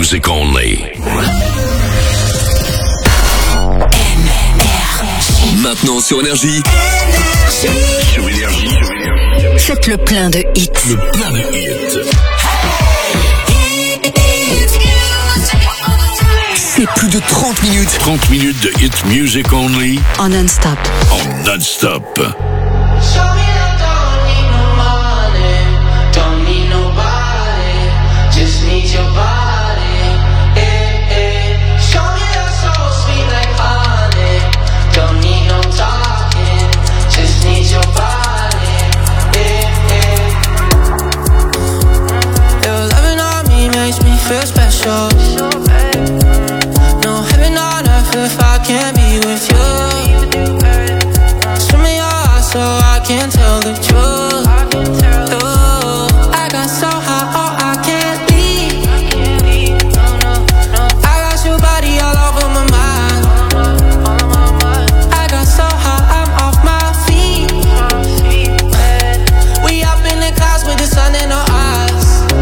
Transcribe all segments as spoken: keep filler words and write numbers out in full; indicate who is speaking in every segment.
Speaker 1: music only. Maintenant sur Énergie. Sur Énergie.
Speaker 2: Faites le plein de hits.
Speaker 1: Le plein de hits.
Speaker 2: C'est plus de trente minutes.
Speaker 1: trente minutes de hit music only.
Speaker 2: En non-stop.
Speaker 1: En non-stop.
Speaker 3: Feel special. No heaven on earth if I can't be with you. Show me your eyes so I can tell the truth. Ooh, I got so high, oh I can't leave. I got your body all over my mind. I got so high, I'm off my feet. We up in the clouds with the sun in our eyes.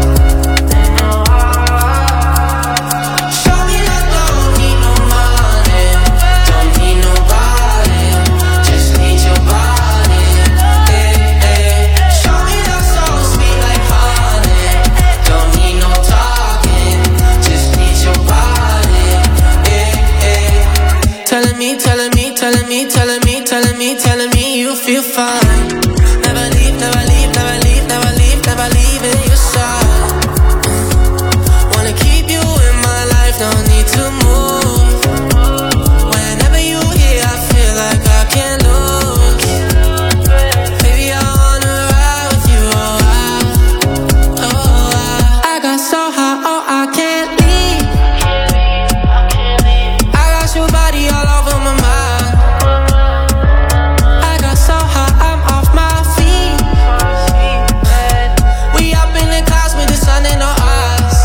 Speaker 3: Telling me, telling me, telling me, telling me, telling me you feel fine. Never leave, never leave, never leave, never leave, never leave in your side. Wanna keep you in my life, no need to move. Whenever you here, I feel like I can't lose. Baby, I wanna ride with you, oh I, oh I. I got so high, oh I can't leave. I got your body all over my mind. I got so high, I'm off my feet. We up in the clouds with the sun in our eyes.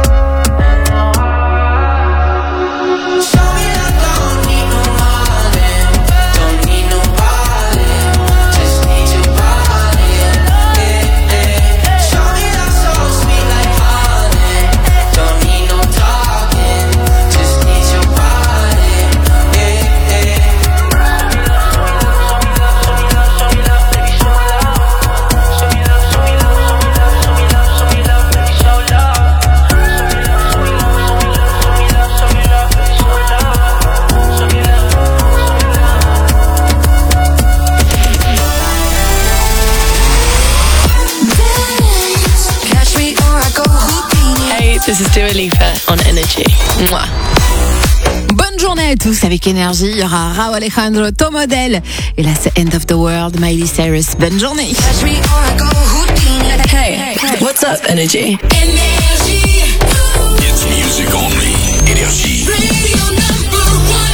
Speaker 3: Show me I don't need no money, don't need nobody, just need your body. Yeah, yeah. Show me that so sweet like honey, don't need no talking, just need your body. Yeah, yeah.
Speaker 4: Catch me or I go Houdini.
Speaker 5: Hey, this is Dua Lipa on Energy. Mwah.
Speaker 6: Bonne journée à tous avec Énergie. Il y aura Rauw Alejandro, Tom Odell. Et là, c'est End of the World, Miley Cyrus. Bonne journée.
Speaker 4: Catch me or I go Houdini.
Speaker 5: Hey, what's up, Energy?
Speaker 4: Energy.
Speaker 1: Hit music only. Énergie.
Speaker 4: Radio number one.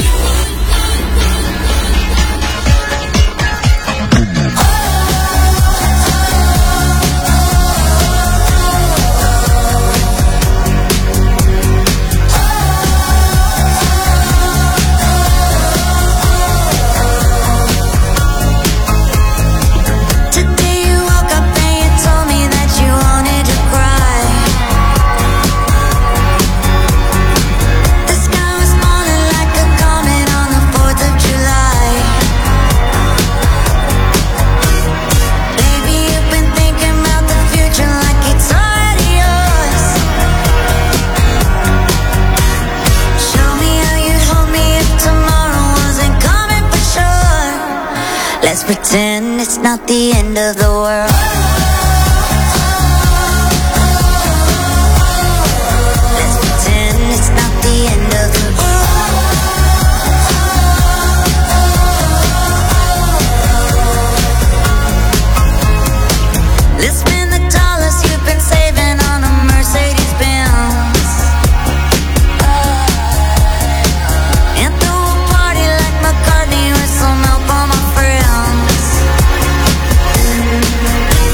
Speaker 7: Today you woke up and you told me that you wanted to cry. The sky was falling like a comet on the fourth of July. Baby, you've been thinking about the future like it's already yours. Show me how you'd hold me if tomorrow wasn't coming for sure. Let's pretend it's not the end of the world. Let's pretend it's not the end of the world. Let's spend the dollars you've been saving on a Mercedes Benz. And throw a party like McCartney with some help on my friends.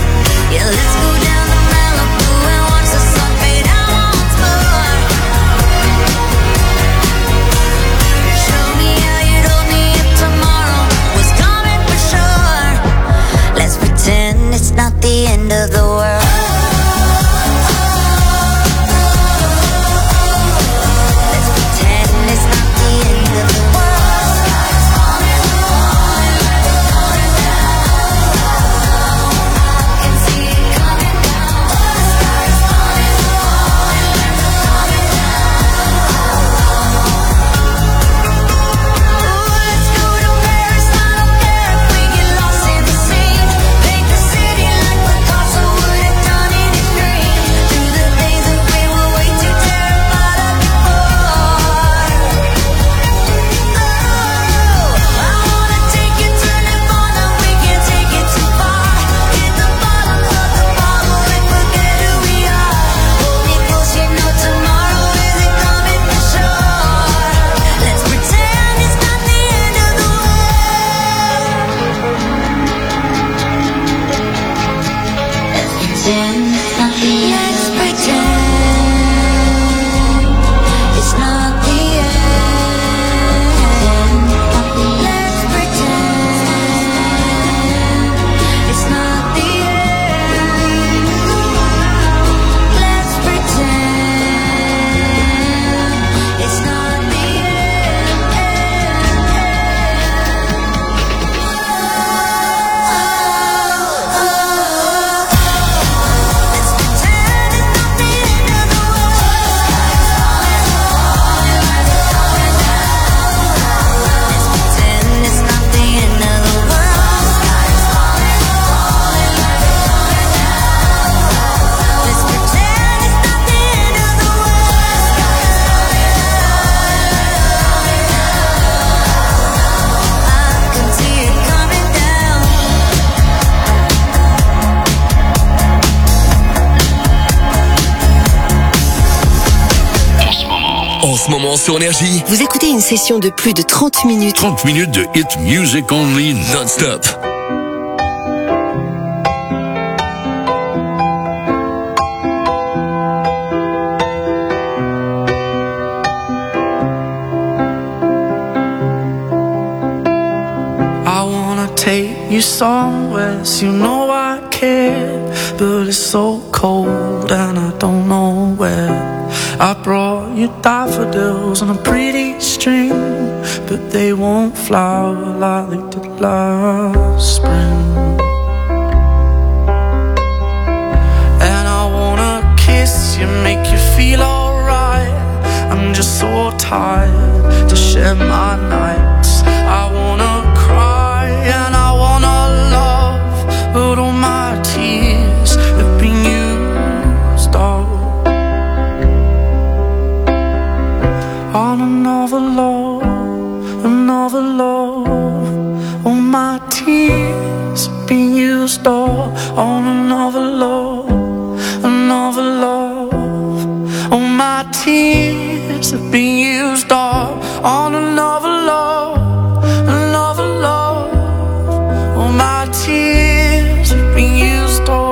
Speaker 8: En ce moment sur Énergie,
Speaker 2: Vous écoutez une session de plus de trente minutes.
Speaker 1: trente minutes de hit music only
Speaker 8: non-stop.
Speaker 9: I wanna take you somewhere, so you know I care, but it's so cold and I don't know where. I brought you daffodils on a pretty string, but they won't flower like they did last spring. And I wanna kiss you, make you feel alright. I'm just so tired to share my nights. I wanna cry and I wanna love, but all my tears have been used up on another love, another love. All my tears have been used up on another love, another love. All my tears have been used up on another love, another love. All my tears have been used up.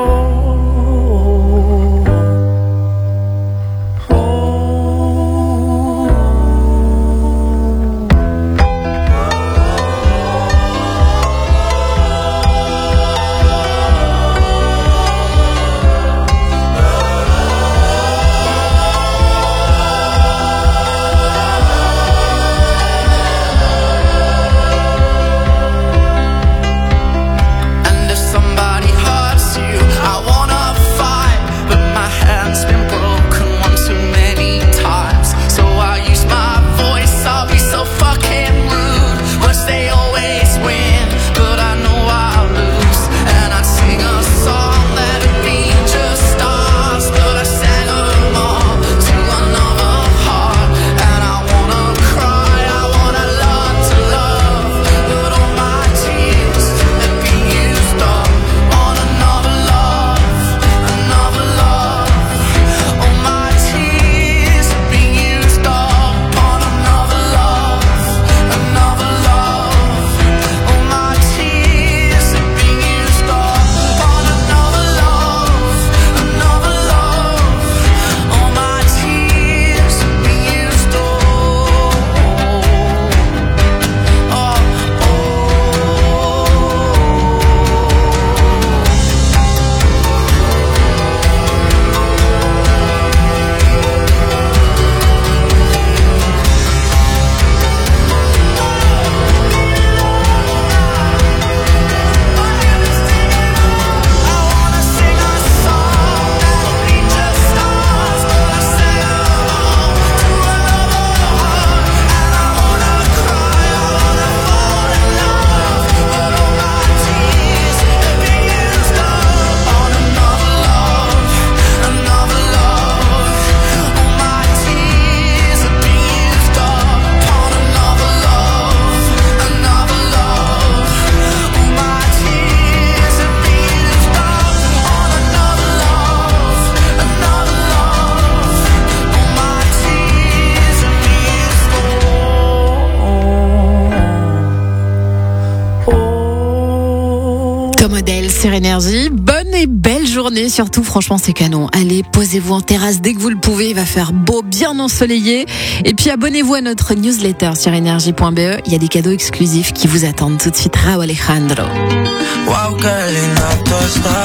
Speaker 6: Énergie, bonne et belle journée, surtout franchement c'est canon. Allez, posez-vous en terrasse dès que vous le pouvez, il va faire beau, bien ensoleillé. Et puis abonnez-vous à notre newsletter sur énergie point b e, il y a des cadeaux exclusifs qui vous attendent. Tout de suite, Rauw Alejandro.
Speaker 10: Wow, qué linda tú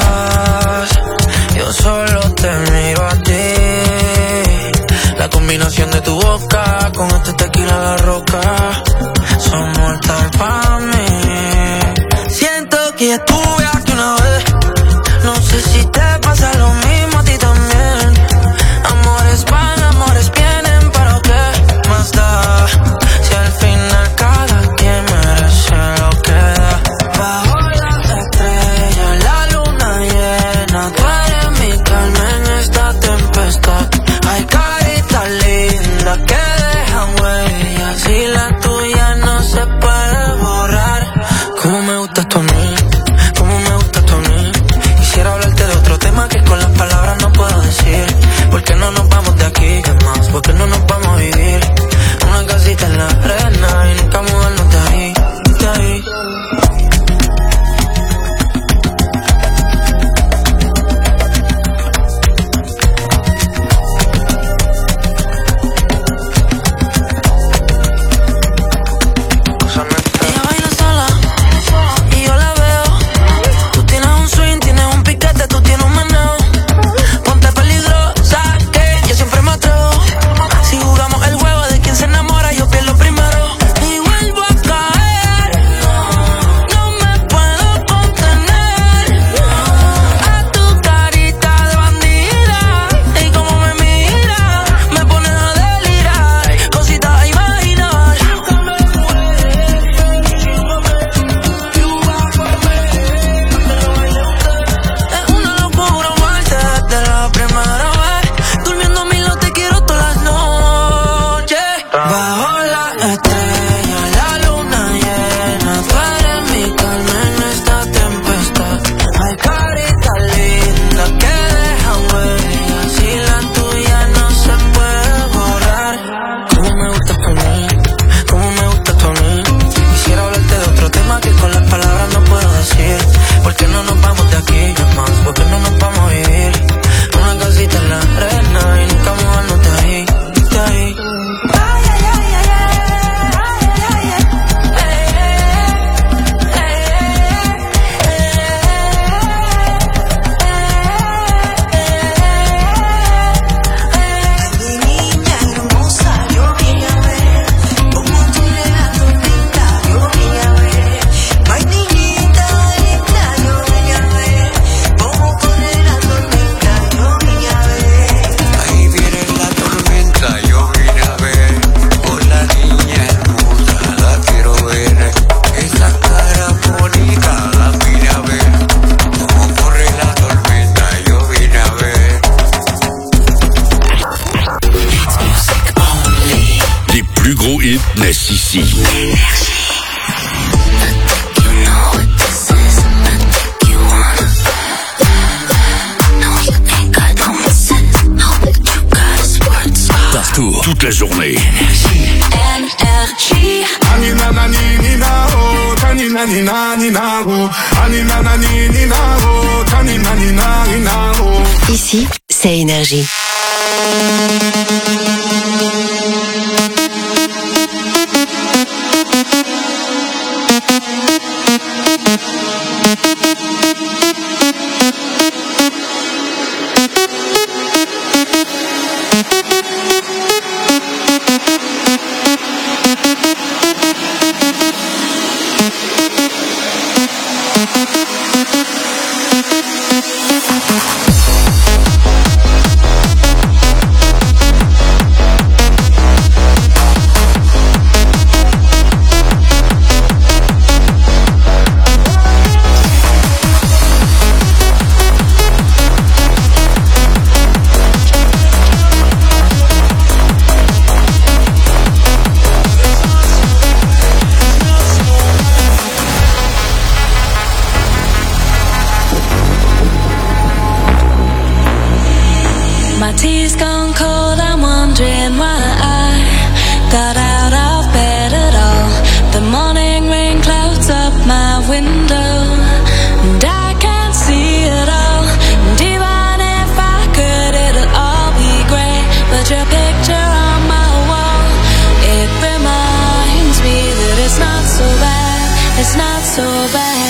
Speaker 10: estás, yo solo te miro a ti. La combinación de tu boca con este tequila La Roca son mortal para mí. Siento que estuve aquí una vez, no sé si te pasa lo mismo a ti también. Amores van, amores vienen, pero ¿qué más da? Si al final cada quien merece lo que da. Bajo las estrellas, la luna llena, tú eres mi calma en esta tempestad. Hay caritas lindas que dejan huellas y la tuya no se puede borrar. Como me gustas tú a mí, como me
Speaker 1: nouveau hit naissent ici. Partout, toute la journée.
Speaker 2: Ici, c'est Énergie.
Speaker 8: My tea's gone cold, I'm wondering why I got out of bed at all. The morning rain clouds up my window, and I can't see it all. And even if I could, it'll all be grey. But your picture on my wall, it reminds me that it's not so bad, it's not so bad.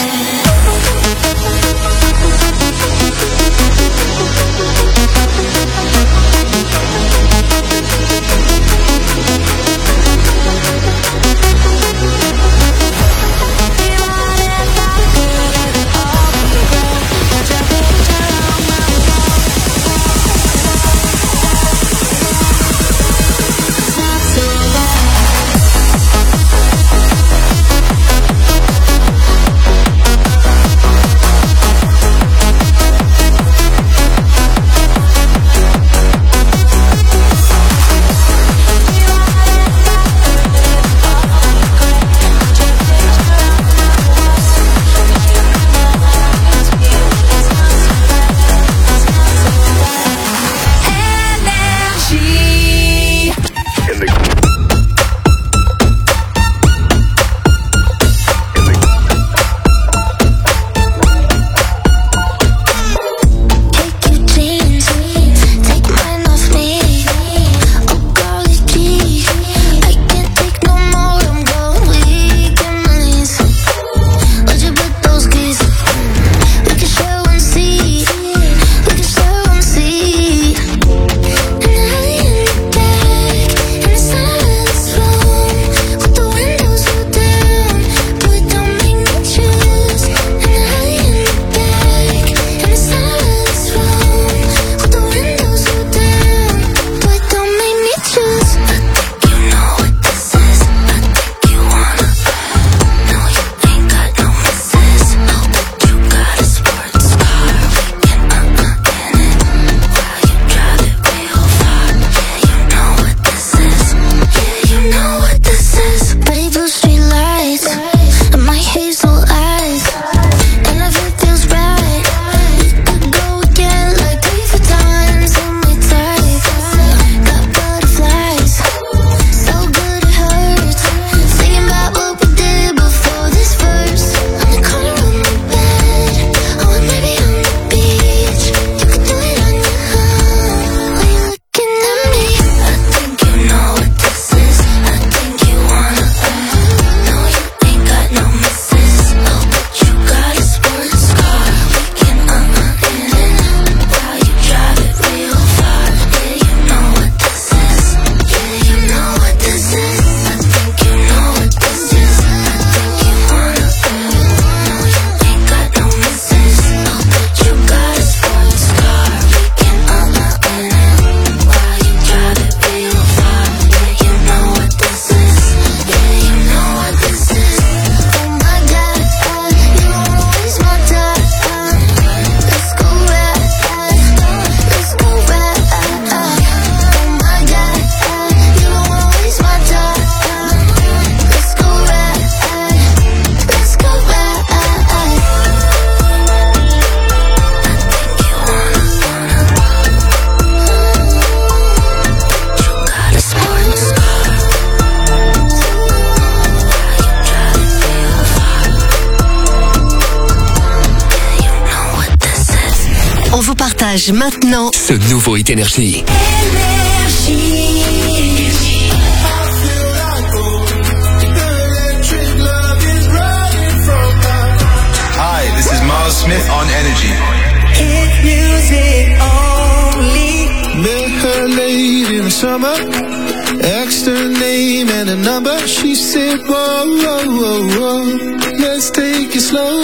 Speaker 2: Partage maintenant
Speaker 1: ce nouveau Hit Énergie.
Speaker 11: Hi, this is Miles Smith on Energy.
Speaker 3: Hit music only.
Speaker 12: Met her late in the summer, asked her name and a number. She said, whoa, whoa, whoa, whoa, let's take it slow.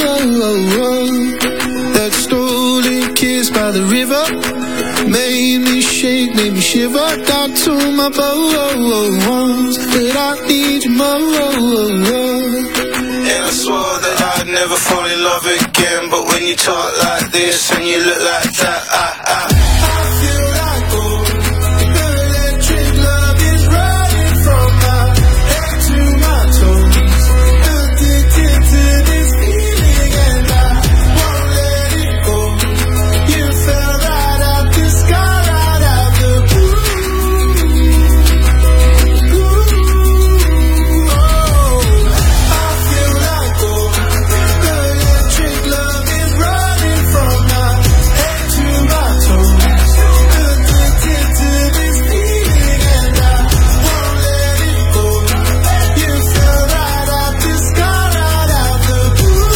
Speaker 12: That stolen kiss by the river made me shake, made me shiver. Down to my bones, that I need you more.
Speaker 10: And I swore that I'd never fall in love again. But when you talk like this and you look like that, I, I,
Speaker 12: I feel like gold. The electric love is running from my head to my toes. Addicted to this feeling and I won't let it go. You fell right out the sky, right out the blue. Ooh, oh, I feel like gold. The electric love is running from my head to my toes. Addicted to this feeling and I won't let it go. You fell right out the sky, right out the blue.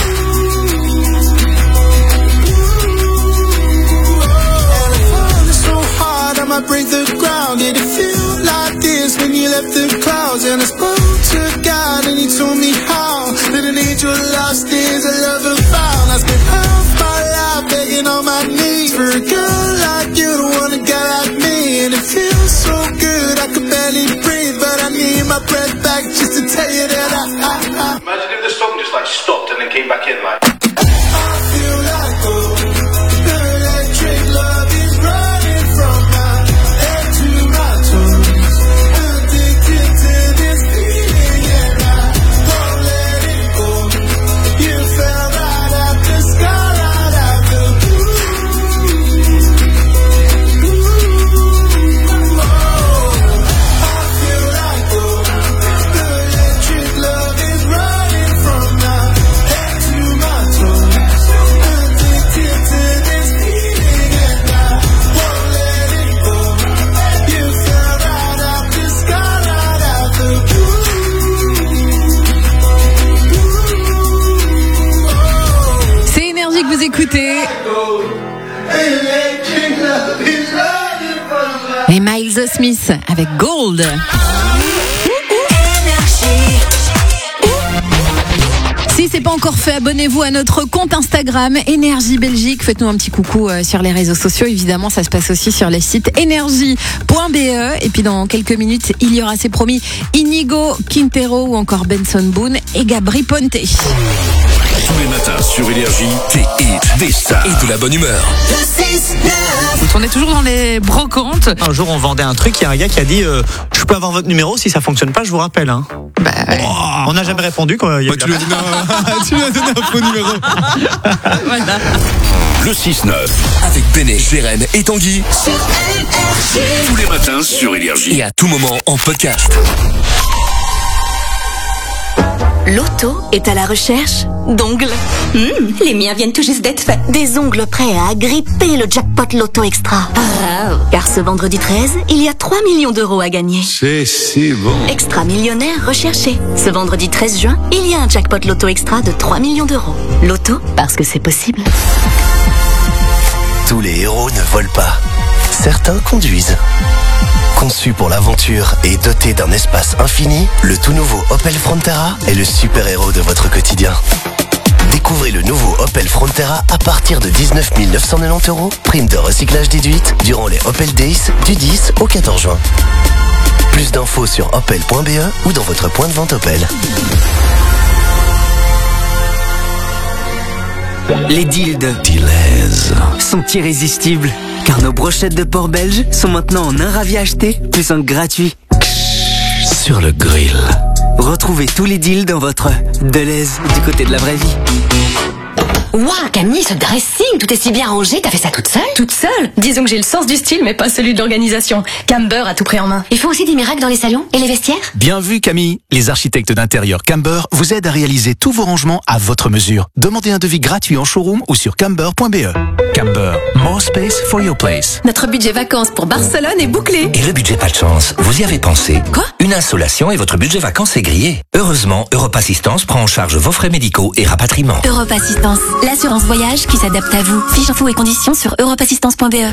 Speaker 12: And I'm falling so hard I might break the ground. Did it feel like this when you left the clouds? And I spoke to God and he told me how that an angel lost is a lover found. I spent half my life begging on my knees for a girl like you to want a guy like me. And it feels so good I could barely breathe, but I need my breath back just to tell you that I, I, I
Speaker 11: Imagine if the song just like stopped and then came back in like.
Speaker 12: I feel like gold. The electric love is running from my head to my toes. Addicted to this feeling and I won't let it go. You fell right out the sky, right out the blue. Ooh, oh, I feel like gold. The electric love is running from my head to my toes. Addicted to this feeling and I won't let it go. You fell right out the sky, right out the blue.
Speaker 6: C'est Énergie que vous écoutez.
Speaker 12: Electric love is running from my
Speaker 6: Et Miles Smith avec Gold. Si c'est pas encore fait, abonnez-vous à notre compte Instagram Énergie Belgique. Faites-nous un petit coucou euh, sur les réseaux sociaux. Évidemment, ça se passe aussi sur le site énergie point b e. Et puis dans quelques minutes, il y aura, c'est promis, Inigo, Quintero ou encore Benson Boone et Gabri Ponte.
Speaker 1: Tous les matins sur Énergie, des hits, des stars et de la bonne humeur.
Speaker 13: On est toujours dans les brocantes. Un jour, on vendait un truc, il y a un gars qui a dit euh, je peux avoir votre numéro, si ça fonctionne pas, je vous rappelle. Hein.
Speaker 6: Bah, ouais.
Speaker 13: Oh, on n'a jamais répondu. Quoi. Il y a
Speaker 1: Bah, tu lui as donné un, tu lui as donné un faux numéro.
Speaker 6: Voilà.
Speaker 1: Le six neuf avec Béné, Jérém et Tanguy. Tous les matins sur Énergie. Et à tout moment en podcast.
Speaker 2: Loto est à la recherche d'ongles.
Speaker 4: Hmm, les miens viennent tout juste d'être faits.
Speaker 2: Des ongles prêts à agripper le jackpot Loto Extra.
Speaker 4: Oh.
Speaker 2: Car ce vendredi treize, il y a trois millions d'euros à gagner.
Speaker 1: C'est si bon.
Speaker 2: Extra millionnaire recherché. Ce vendredi treize juin, il y a un jackpot Loto Extra de trois millions d'euros. Loto, parce que c'est possible.
Speaker 14: Tous les héros ne volent pas. Certains conduisent. Conçu pour l'aventure et doté d'un espace infini, le tout nouveau Opel Frontera est le super-héros de votre quotidien. Découvrez le nouveau Opel Frontera à partir de dix-neuf mille neuf cent quatre-vingt-dix euros, prime de recyclage déduite durant les Opel Days du dix au quatorze juin. Plus d'infos sur opel point b e ou dans votre point de vente Opel.
Speaker 15: Les deals de
Speaker 14: Deleuze
Speaker 15: sont irrésistibles, car nos brochettes de porc belge sont maintenant en un ravi acheté, plus un gratuit.
Speaker 14: sur le grill.
Speaker 15: Retrouvez tous les deals dans votre Deleuze du côté de la vraie vie.
Speaker 4: Ouah, Camille, ce dressing, tout est si bien rangé, t'as fait ça toute seule?
Speaker 16: Toute seule? Disons que j'ai le sens du style, mais pas celui de l'organisation. Camber a tout pris en main.
Speaker 4: Il faut aussi des miracles dans les salons et les vestiaires?
Speaker 17: Bien vu, Camille. Les architectes d'intérieur Camber vous aident à réaliser tous vos rangements à votre mesure. Demandez un devis gratuit en showroom ou sur camber point b e. Camber, more space for your place.
Speaker 16: Notre budget vacances pour Barcelone est bouclé.
Speaker 1: Et le budget pas de chance, vous y avez pensé? Quoi? Une insolation et votre budget vacances est grillé. Heureusement, Europe Assistance prend en charge vos frais médicaux et rapatriement.
Speaker 2: Europe Assistance, l'assurance voyage qui s'adapte à vous. Fiches infos et conditions sur europe assistance point b e.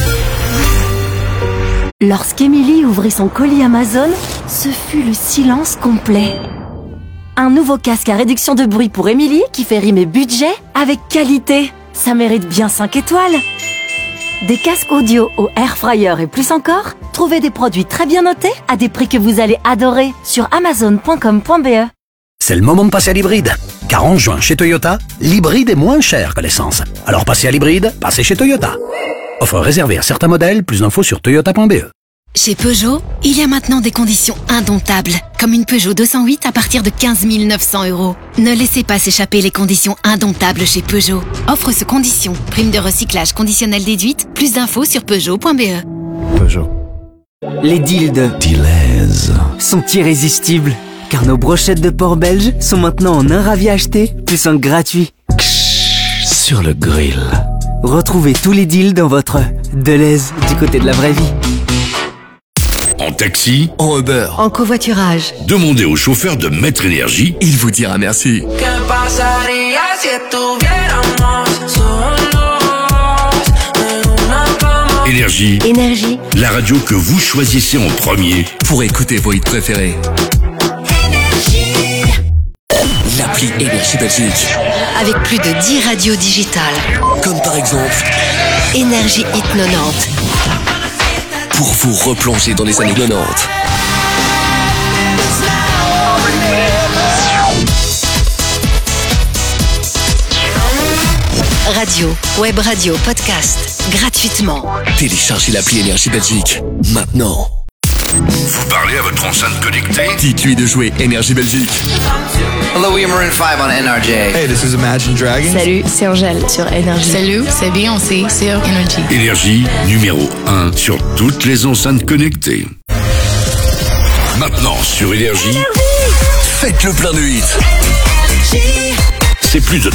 Speaker 18: Lorsqu'Émilie ouvrit son colis Amazon, ce fut le silence complet. Un nouveau casque à réduction de bruit pour Émilie qui fait rimer budget avec qualité. Ça mérite bien cinq étoiles. Des casques audio au air fryer et plus encore, trouvez des produits très bien notés à des prix que vous allez adorer sur amazon point com point b e.
Speaker 19: C'est le moment de passer à l'hybride. Car en juin, chez Toyota, l'hybride est moins cher que l'essence. Alors passez à l'hybride, passez chez Toyota. Offre réservée à certains modèles, plus d'infos sur toyota point b e.
Speaker 2: Chez Peugeot, il y a maintenant des conditions indomptables, comme une Peugeot deux cent huit à partir de quinze mille neuf cents euros. Ne laissez pas s'échapper les conditions indomptables chez Peugeot. Offre sous condition, prime de recyclage conditionnelle déduite, plus d'infos sur peugeot point b e.
Speaker 15: Peugeot. Les deals de Dealers sont irrésistibles, car nos brochettes de porc belge sont maintenant en un ravi acheté, plus un gratuit.
Speaker 17: Sur le grill.
Speaker 15: Retrouvez tous les deals dans votre Deleuze du côté de la vraie vie.
Speaker 20: En taxi, en Uber,
Speaker 18: En covoiturage.
Speaker 20: demandez au chauffeur de Maître Énergie, il vous dira merci. Énergie,
Speaker 18: Énergie.
Speaker 20: la radio que vous choisissez en premier pour écouter vos hits préférés.
Speaker 1: L'appli Énergie Belgique.
Speaker 2: Avec plus de dix radios digitales.
Speaker 1: Comme par exemple,
Speaker 2: Énergie Hit quatre-vingt-dix.
Speaker 1: pour vous replonger dans les années quatre-vingt-dix.
Speaker 2: Radio, web radio, podcast, gratuitement.
Speaker 1: Téléchargez l'appli Énergie Belgique, maintenant.
Speaker 20: Vous parlez à votre enceinte connectée?
Speaker 1: Dites-lui de jouer Énergie Belgique.
Speaker 21: Hello, we are Maroon five on N R J.
Speaker 22: Hey, this is Imagine Dragons.
Speaker 5: Salut, c'est Angèle sur Énergie.
Speaker 23: Salut, c'est Beyoncé sur Énergie.
Speaker 20: Énergie, numéro un sur toutes les enceintes connectées. Maintenant sur Énergie,
Speaker 1: Faites le plein de hits.
Speaker 20: c'est plus de